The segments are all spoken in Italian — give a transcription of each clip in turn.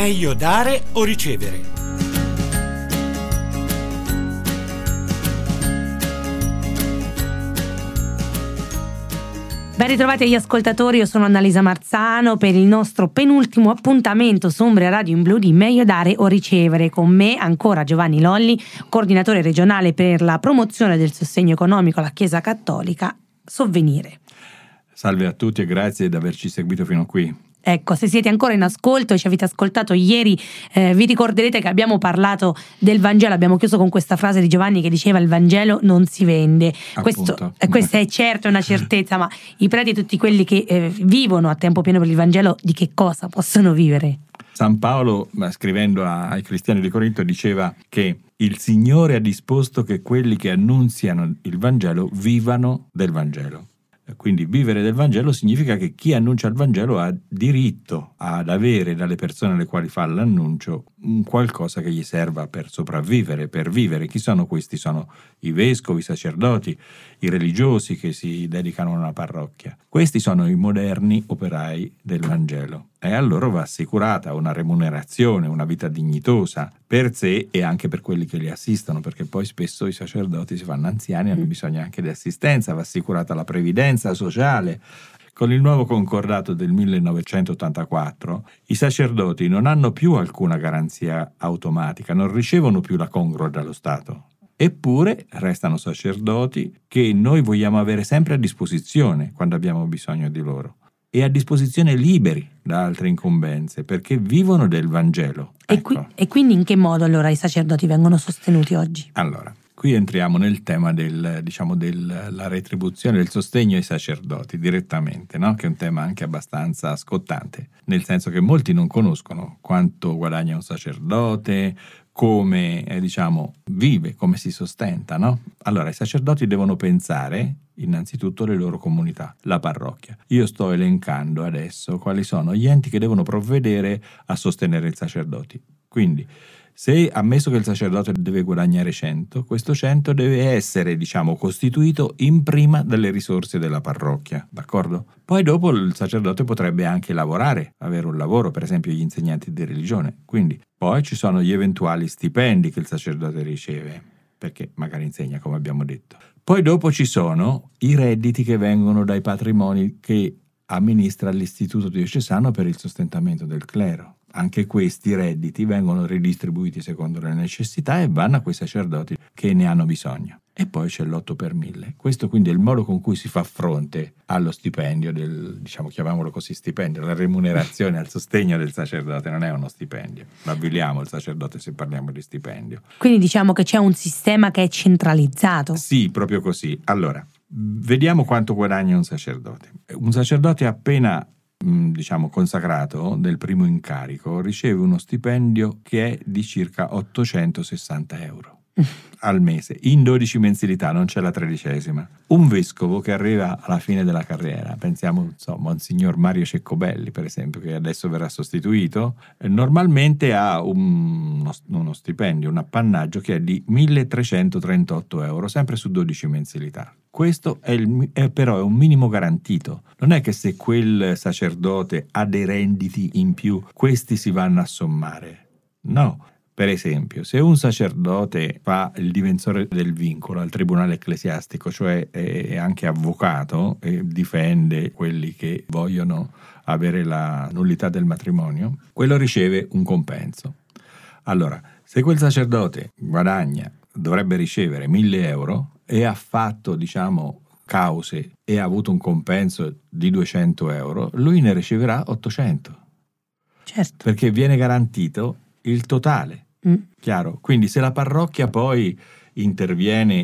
Meglio dare o ricevere? Ben ritrovati agli ascoltatori, io sono Annalisa Marzano per il nostro penultimo appuntamento su Umbria Radio in Blu di Meglio dare o ricevere. Con me ancora Giovanni Lolli, coordinatore regionale per la promozione del sostegno economico alla Chiesa Cattolica, Sovvenire. Salve a tutti e grazie di averci seguito fino a qui. Ecco, se siete ancora in ascolto e ci avete ascoltato ieri, vi ricorderete che abbiamo parlato del Vangelo. Abbiamo chiuso con questa frase di Giovanni che diceva: il Vangelo non si vende. Questa è certo una certezza, ma i preti e tutti quelli che vivono a tempo pieno per il Vangelo, di che cosa possono vivere? San Paolo, scrivendo ai cristiani di Corinto, diceva che il Signore ha disposto che quelli che annunziano il Vangelo vivano del Vangelo. Quindi vivere del Vangelo significa che chi annuncia il Vangelo ha diritto ad avere dalle persone alle quali fa l'annuncio un qualcosa che gli serva per sopravvivere, per vivere. Chi sono questi? Sono i vescovi, i sacerdoti, i religiosi che si dedicano a una parrocchia. Questi sono i moderni operai del Vangelo e a loro va assicurata una remunerazione, una vita dignitosa per sé e anche per quelli che li assistono, perché poi spesso i sacerdoti si fanno anziani e hanno bisogno anche di assistenza, va assicurata la previdenza sociale. Con il nuovo concordato del 1984 i sacerdoti non hanno più alcuna garanzia automatica, non ricevono più la congrua dallo Stato. Eppure restano sacerdoti che noi vogliamo avere sempre a disposizione quando abbiamo bisogno di loro e a disposizione liberi da altre incombenze, perché vivono del Vangelo. E quindi in che modo allora i sacerdoti vengono sostenuti oggi? Allora, qui entriamo nel tema della retribuzione, del sostegno ai sacerdoti direttamente, no? Che è un tema anche abbastanza scottante, nel senso che molti non conoscono quanto guadagna un sacerdote, come vive, come si sostenta, no? Allora, i sacerdoti devono pensare innanzitutto alle loro comunità, la parrocchia. Io sto elencando adesso quali sono gli enti che devono provvedere a sostenere i sacerdoti. Quindi, se ammesso che il sacerdote deve guadagnare 100, questo 100 deve essere, costituito in prima dalle risorse della parrocchia, d'accordo? Poi dopo il sacerdote potrebbe anche lavorare, avere un lavoro, per esempio gli insegnanti di religione. Quindi poi ci sono gli eventuali stipendi che il sacerdote riceve, perché magari insegna, come abbiamo detto. Poi dopo ci sono i redditi che vengono dai patrimoni che amministra l'Istituto Diocesano per il sostentamento del clero. Anche questi redditi vengono ridistribuiti secondo le necessità e vanno a quei sacerdoti che ne hanno bisogno. E poi c'è l'8 per 1000. Questo quindi è il modo con cui si fa fronte allo stipendio, chiamiamolo così stipendio, la remunerazione al sostegno del sacerdote. Non è uno stipendio, lo avviliamo il sacerdote se parliamo di stipendio. Quindi diciamo che c'è un sistema che è centralizzato. Sì, proprio così. Allora, vediamo quanto guadagna un sacerdote. Un sacerdote appena consacrato del primo incarico riceve uno stipendio che è di circa 860 euro al mese, in 12 mensilità, non c'è la 13ª. Un vescovo che arriva alla fine della carriera, pensiamo Monsignor Mario Ceccobelli per esempio, che adesso verrà sostituito, normalmente ha uno stipendio, un appannaggio che è di 1338 euro, sempre su 12 mensilità. Questo però è un minimo garantito. Non è che se quel sacerdote ha dei redditi in più, questi si vanno a sommare. No. Per esempio, se un sacerdote fa il difensore del vincolo al tribunale ecclesiastico, cioè è anche avvocato e difende quelli che vogliono avere la nullità del matrimonio, quello riceve un compenso. Allora, se quel sacerdote dovrebbe ricevere 1000 euro e ha fatto, cause e ha avuto un compenso di 200 euro, lui ne riceverà 800. Certo. Perché viene garantito il totale. Chiaro? Quindi se la parrocchia poi interviene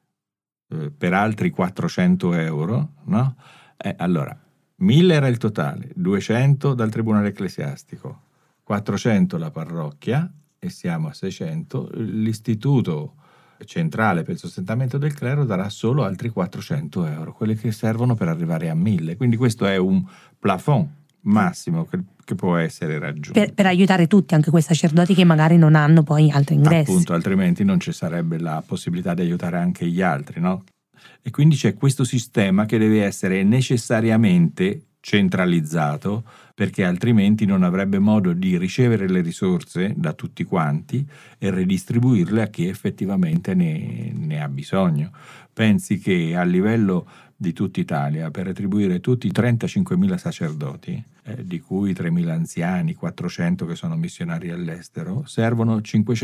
per altri 400 euro, no? Allora 1000 era il totale, 200 dal tribunale ecclesiastico, 400 la parrocchia e siamo a 600. L'istituto centrale per il sostentamento del clero darà solo altri 400 euro, quelli che servono per arrivare a 1000. Quindi questo è un plafond massimo che può essere raggiunto. Per aiutare tutti, anche quei sacerdoti che magari non hanno poi altri ingressi. Appunto, altrimenti non ci sarebbe la possibilità di aiutare anche gli altri, no? E quindi c'è questo sistema che deve essere necessariamente centralizzato, perché altrimenti non avrebbe modo di ricevere le risorse da tutti quanti e redistribuirle a chi effettivamente ne ha bisogno. Pensi che a livello di tutta Italia, per retribuire tutti i 35.000 sacerdoti, di cui 3.000 anziani, 400 che sono missionari all'estero, servono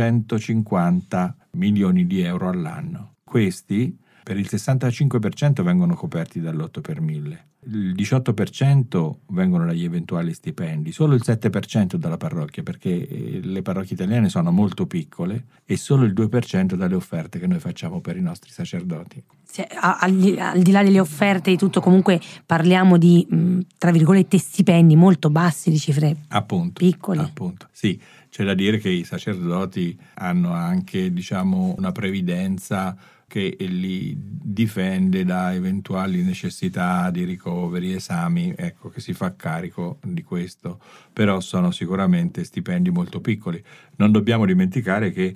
550 milioni di euro all'anno. Questi per il 65% vengono coperti dall'8 per 1000. Il 18% vengono dagli eventuali stipendi, solo il 7% dalla parrocchia, perché le parrocchie italiane sono molto piccole, e solo il 2% dalle offerte che noi facciamo per i nostri sacerdoti. Al di là delle offerte e di tutto, comunque parliamo di, tra virgolette, stipendi molto bassi, di cifre piccole. Appunto, sì. C'è da dire che i sacerdoti hanno anche, una previdenza che li difende da eventuali necessità di ricoveri, esami, che si fa carico di questo, però sono sicuramente stipendi molto piccoli. Non dobbiamo dimenticare che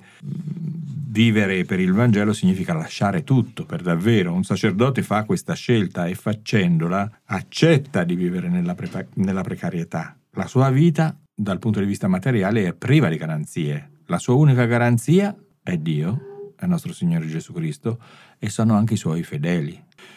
vivere per il Vangelo significa lasciare tutto, per davvero. Un sacerdote fa questa scelta e facendola accetta di vivere nella precarietà. La sua vita, dal punto di vista materiale, è priva di garanzie. La sua unica garanzia è Dio, è nostro Signore Gesù Cristo, e sono anche i suoi fedeli.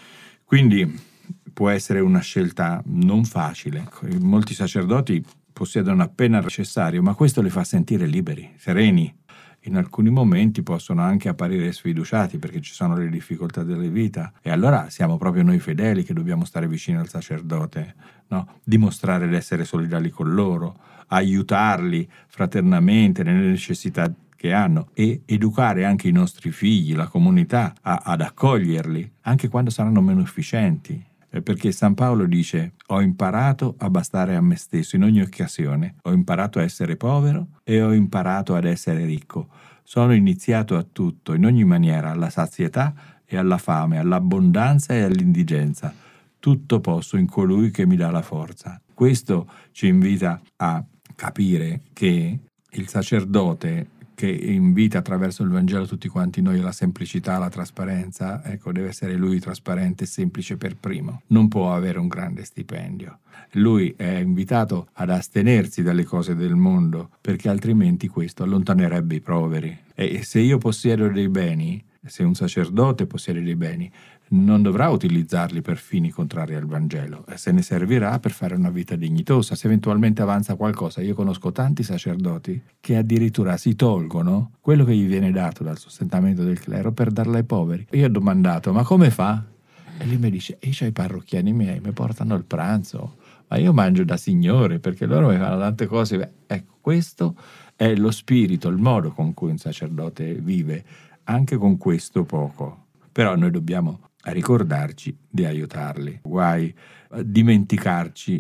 Quindi può essere una scelta non facile. Molti sacerdoti possiedono appena il necessario, ma questo li fa sentire liberi, sereni. In alcuni momenti possono anche apparire sfiduciati perché ci sono le difficoltà della vita, e allora siamo proprio noi fedeli che dobbiamo stare vicino al sacerdote, no? Dimostrare di essere solidali con loro, aiutarli fraternamente nelle necessità che hanno, e educare anche i nostri figli, la comunità, ad accoglierli anche quando saranno meno efficienti, perché San Paolo dice: ho imparato a bastare a me stesso in ogni occasione, ho imparato a essere povero e ho imparato ad essere ricco, sono iniziato a tutto in ogni maniera, alla sazietà e alla fame, all'abbondanza e all'indigenza, tutto posso in colui che mi dà la forza. Questo ci invita a capire che il sacerdote che invita attraverso il Vangelo tutti quanti noi alla semplicità, alla trasparenza, deve essere lui trasparente e semplice per primo. Non può avere un grande stipendio. Lui è invitato ad astenersi dalle cose del mondo, perché altrimenti questo allontanerebbe i poveri. E se io possiedo dei beni, se un sacerdote possiede dei beni, non dovrà utilizzarli per fini contrari al Vangelo, se ne servirà per fare una vita dignitosa. Se eventualmente avanza qualcosa, io conosco tanti sacerdoti che addirittura si tolgono quello che gli viene dato dal sostentamento del clero per darlo ai poveri. Io ho domandato: ma come fa? E lui mi dice: io ho i parrocchiani miei, mi portano il pranzo, ma io mangio da signore, perché loro mi fanno tante cose. Questo è lo spirito, il modo con cui un sacerdote vive, anche con questo poco. Però noi dobbiamo ricordarci di aiutarli. Guai a dimenticarci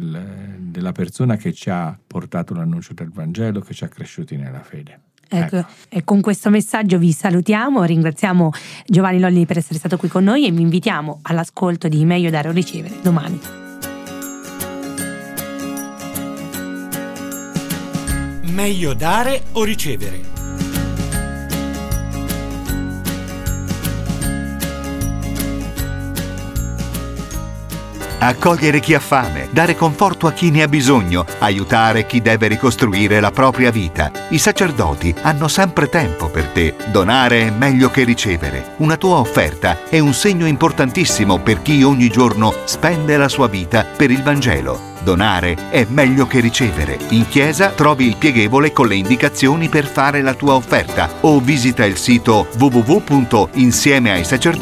della persona che ci ha portato l'annuncio del Vangelo, che ci ha cresciuti nella fede. Ecco. E con questo messaggio vi salutiamo, ringraziamo Giovanni Lolli per essere stato qui con noi e vi invitiamo all'ascolto di Meglio dare o ricevere domani. Meglio dare o ricevere? Accogliere chi ha fame, dare conforto a chi ne ha bisogno, aiutare chi deve ricostruire la propria vita. I sacerdoti hanno sempre tempo per te. Donare è meglio che ricevere. Una tua offerta è un segno importantissimo per chi ogni giorno spende la sua vita per il Vangelo. Donare è meglio che ricevere. In chiesa trovi il pieghevole con le indicazioni per fare la tua offerta o visita il sito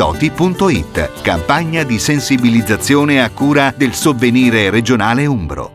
www.insiemeaisacerdoti.it. Campagna di sensibilizzazione a cura del Sovvenire regionale Umbro.